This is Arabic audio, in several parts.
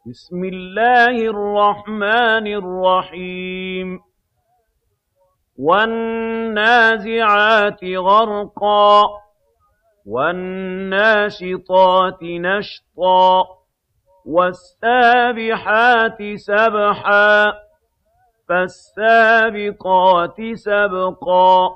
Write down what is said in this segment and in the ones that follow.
بسم الله الرحمن الرحيم والنازعات غرقا والناشطات نشطا والسابحات سبحا فالسابقات سبقا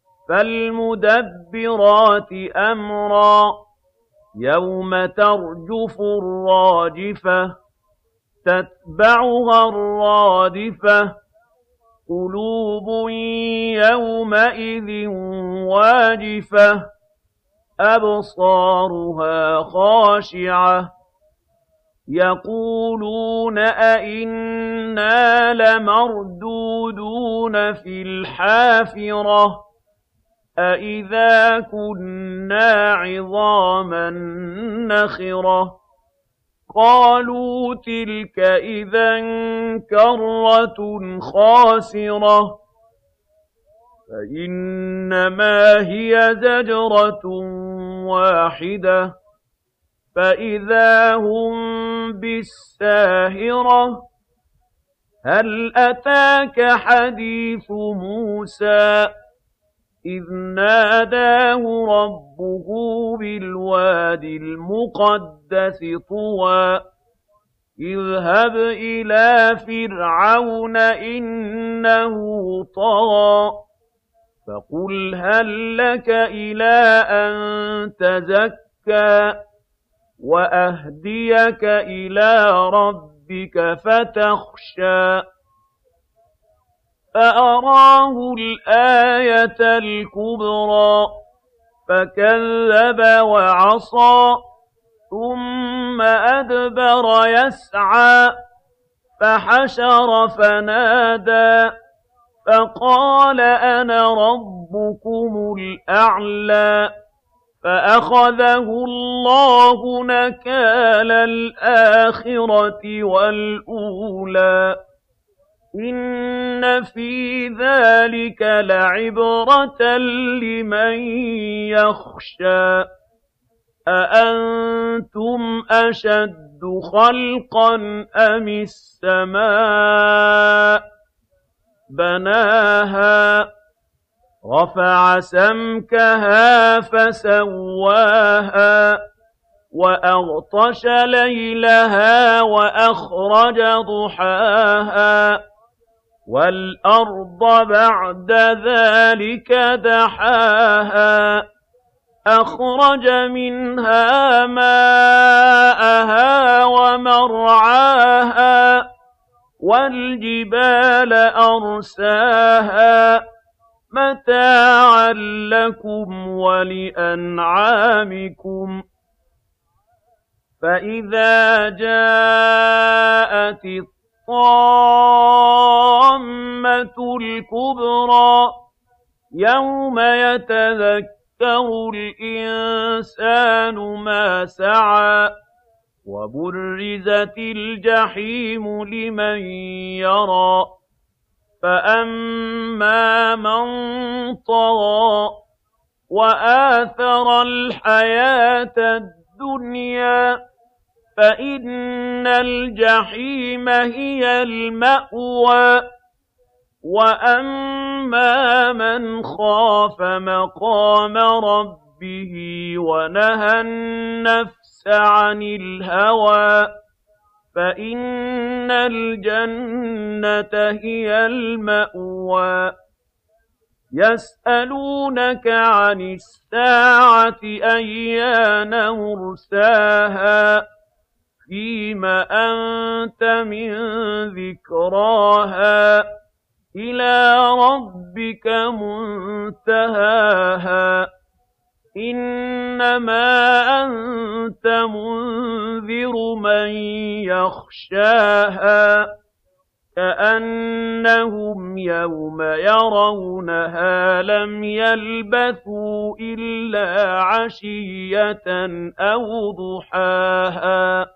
فالمدبرات أمرا يوم ترجف الراجفة تتبعها الرادفة قلوب يومئذ واجفة أبصارها خاشعة يقولون أئنا لمردودون في الحافرة أئذا كنا عظاما نخرة قالوا تلك إذا كرة خاسرة فإنما هي زجرة واحدة فإذا هم بالساهرة هل أتاك حديث موسى إذ ناداه ربه بالواد المقدس طوى اذهب إلى فرعون إنه طغى فقل هل لك إلى أن تزكى وأهديك إلى ربك فتخشى فأراه الآية الكبرى فكذب وعصى ثم أدبر يسعى فحشر فنادى فقال أنا ربكم الأعلى فأخذه الله نكال الآخرة والأولى إن في ذلك لعبرة لمن يخشى أأنتم أشد خلقا أم السماء بناها رفع سمكها فسواها وأغطش ليلها وأخرج ضحاها والأرض بعد ذلك دحاها أخرج منها ماءها ومرعاها والجبال أرساها متاعا لكم ولأنعامكم فإذا جاءت الطامة الكبرى يوم يتذكر الإنسان ما سعى وبرزت الجحيم لمن يرى فأما من طغى وآثر الحياة الدنيا فإن الجحيم هي المأوى وأما من خاف مقام ربه ونهى النفس عن الهوى فإن الجنة هي المأوى يسألونك عن الساعة أيان مرساها فيم أنت من ذكراها إلى ربك منتهاها إنما أنت منذر من يخشاها كأنهم يوم يرونها لم يلبثوا إلا عشية أو ضحاها